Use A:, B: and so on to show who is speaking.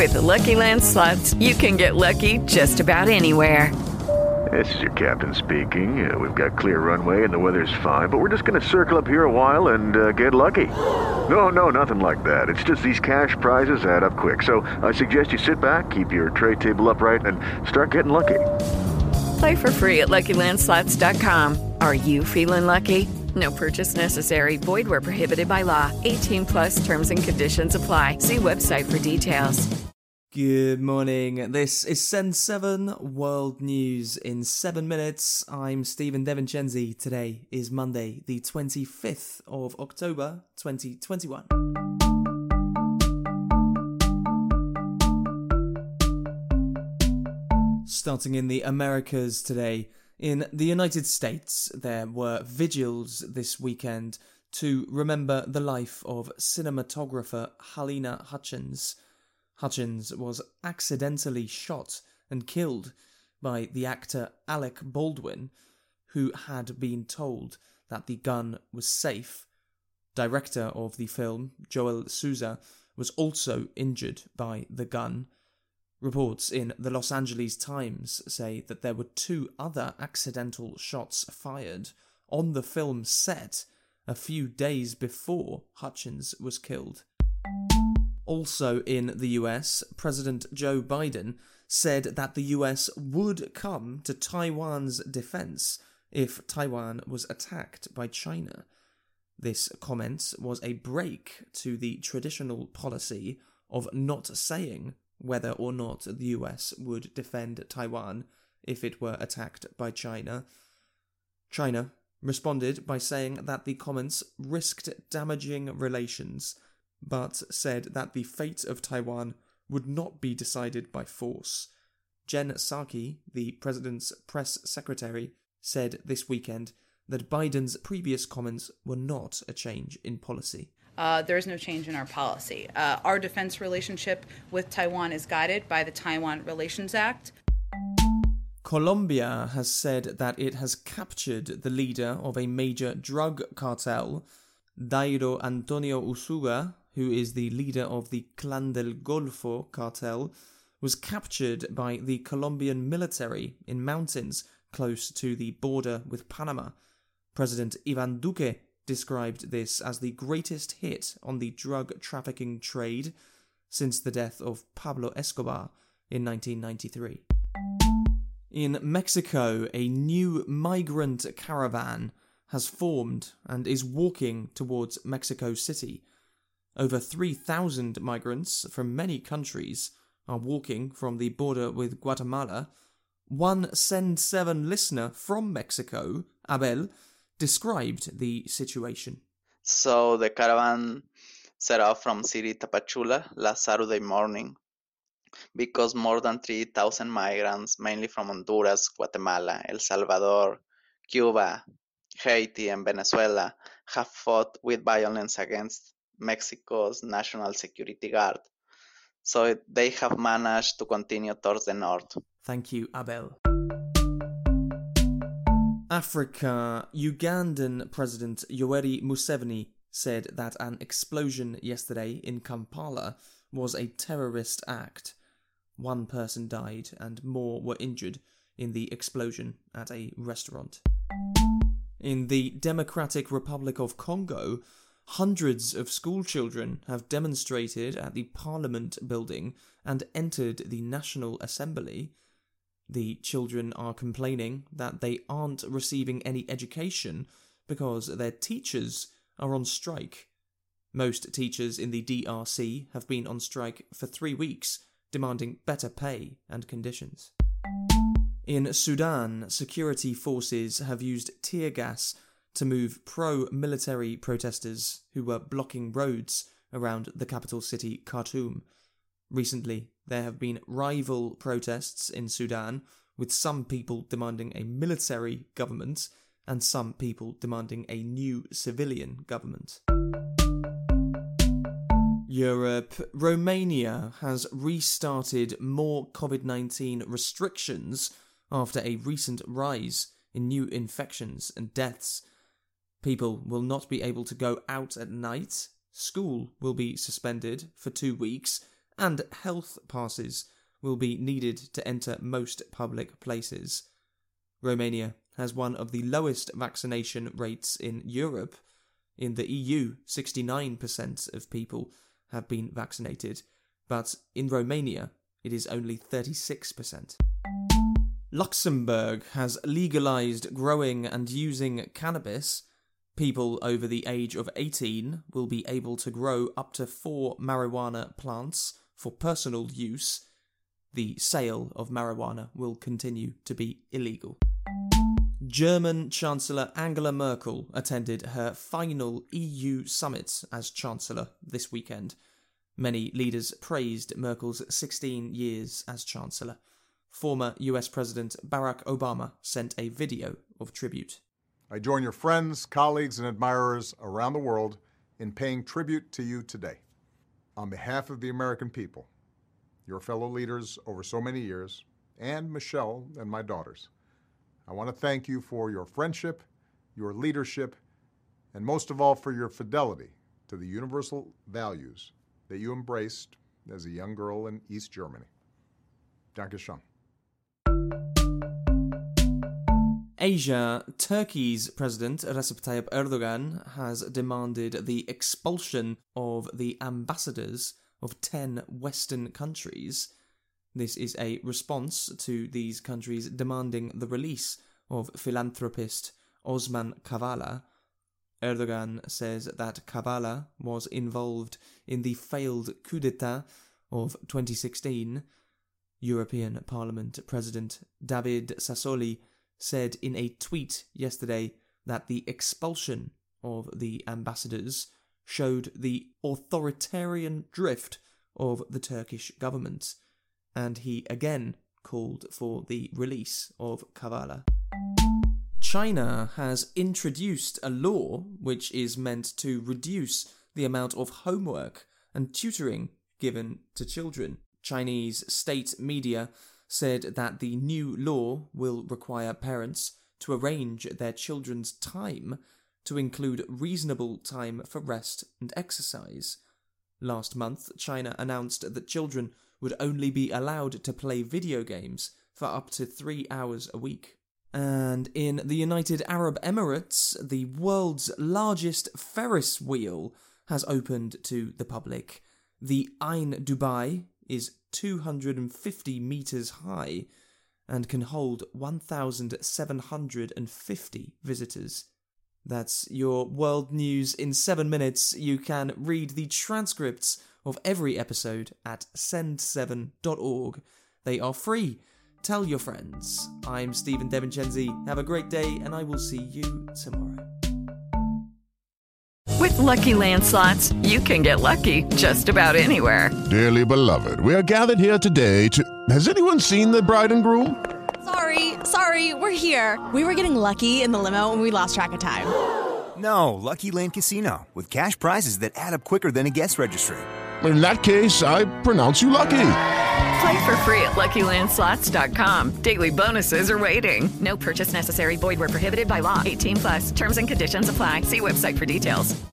A: With the Lucky Land Slots, you can get lucky just about anywhere.
B: This is your captain speaking. We've got clear runway and the weather's fine, but we're just going to circle up here a while and get lucky. No, nothing like that. It's just these cash prizes add up quick. So I suggest you sit back, keep your tray table upright, and start getting lucky.
A: Play for free at LuckyLandSlots.com. Are you feeling lucky? No purchase necessary. Void where prohibited by law. 18 plus terms and conditions apply. See website for details.
C: Good morning. This is Send 7 World News in 7 minutes. I'm Stephen DeVincenzi. Today is Monday, the 25th of October, 2021. Starting in the Americas today, in the United States, there were vigils this weekend to remember the life of cinematographer Halyna Hutchins. Hutchins was accidentally shot and killed by the actor Alec Baldwin, who had been told that the gun was safe. Director of the film, Joel Souza, was also injured by the gun. Reports in the Los Angeles Times say that there were 2 other accidental shots fired on the film set a few days before Hutchins was killed. Also in the US, President Joe Biden said that the US would come to Taiwan's defense if Taiwan was attacked by China. This comment was a break to the traditional policy of not saying whether or not the US would defend Taiwan if it were attacked by China. China responded by saying that the comments risked damaging relations, but said that the fate of Taiwan would not be decided by force. Jen Psaki, the president's press secretary, said this weekend that Biden's previous comments were not a change in policy.
D: There's no change in our policy. Our defense relationship with Taiwan is guided by the Taiwan Relations Act.
C: Colombia has said that it has captured the leader of a major drug cartel, Dairo Antonio Usuga, who is the leader of the Clan del Golfo cartel, was captured by the Colombian military in mountains close to the border with Panama. President Ivan Duque described this as the greatest hit on the drug trafficking trade since the death of Pablo Escobar in 1993. In Mexico, a new migrant caravan has formed and is walking towards Mexico City. Over 3,000 migrants from many countries are walking from the border with Guatemala. One Send 7 listener from Mexico, Abel, described the situation.
E: So the caravan set off from city Tapachula last Saturday morning because more than 3,000 migrants, mainly from Honduras, Guatemala, El Salvador, Cuba, Haiti, and Venezuela, have fought with violence against Mexico's National Security Guard. So they have managed to continue towards the north.
C: Thank you, Abel. Africa, Ugandan President Yoweri Museveni said that an explosion yesterday in Kampala was a terrorist act. 1 person died and more were injured in the explosion at a restaurant. In the Democratic Republic of Congo, hundreds of school children have demonstrated at the Parliament building and entered the National Assembly. The children are complaining that they aren't receiving any education because their teachers are on strike. Most teachers in the DRC have been on strike for 3 weeks, demanding better pay and conditions. In Sudan, security forces have used tear gas to move pro-military protesters who were blocking roads around the capital city Khartoum. Recently, there have been rival protests in Sudan, with some people demanding a military government and some people demanding a new civilian government. Europe, Romania has restarted more COVID-19 restrictions after a recent rise in new infections and deaths. People will not be able to go out at night, school will be suspended for 2 weeks, and health passes will be needed to enter most public places. Romania has one of the lowest vaccination rates in Europe. In the EU, 69% of people have been vaccinated, but in Romania, it is only 36%. Luxembourg has legalized growing and using cannabis. People over the age of 18 will be able to grow up to 4 marijuana plants for personal use. The sale of marijuana will continue to be illegal. German Chancellor Angela Merkel attended her final EU summit as Chancellor this weekend. Many leaders praised Merkel's 16 years as Chancellor. Former US President Barack Obama sent a video of tribute.
F: I join your friends, colleagues, and admirers around the world in paying tribute to you today. On behalf of the American people, your fellow leaders over so many years, and Michelle and my daughters, I want to thank you for your friendship, your leadership, and most of all for your fidelity to the universal values that you embraced as a young girl in East Germany. Dankeschön.
C: Asia, Turkey's President Recep Tayyip Erdogan has demanded the expulsion of the ambassadors of 10 Western countries. This is a response to these countries demanding the release of philanthropist Osman Kavala. Erdogan says that Kavala was involved in the failed coup d'etat of 2016. European Parliament President David Sassoli said in a tweet yesterday that the expulsion of the ambassadors showed the authoritarian drift of the Turkish government, and he again called for the release of Kavala. China has introduced a law which is meant to reduce the amount of homework and tutoring given to children. Chinese state media said that the new law will require parents to arrange their children's time to include reasonable time for rest and exercise. Last month, China announced that children would only be allowed to play video games for up to 3 hours a week. And in the United Arab Emirates, the world's largest Ferris wheel has opened to the public. The Ain Dubai is 250 metres high and can hold 1,750 visitors. That's your world news in 7 minutes. You can read the transcripts of every episode at send7.org. They are free. Tell your friends. I'm Stephen DeVincenzi. Have a great day, and I will see you tomorrow.
A: With Lucky Land Slots, you can get lucky just about anywhere.
G: Dearly beloved, we are gathered here today to... Has anyone seen the bride and groom?
H: Sorry, we're here. We were getting lucky in the limo and we lost track of time.
I: No, Lucky Land Casino, with cash prizes that add up quicker than a guest registry.
G: In that case, I pronounce you lucky.
A: Play for free at LuckyLandSlots.com. Daily bonuses are waiting. No purchase necessary. Void where prohibited by law. 18+. Terms and conditions apply. See website for details.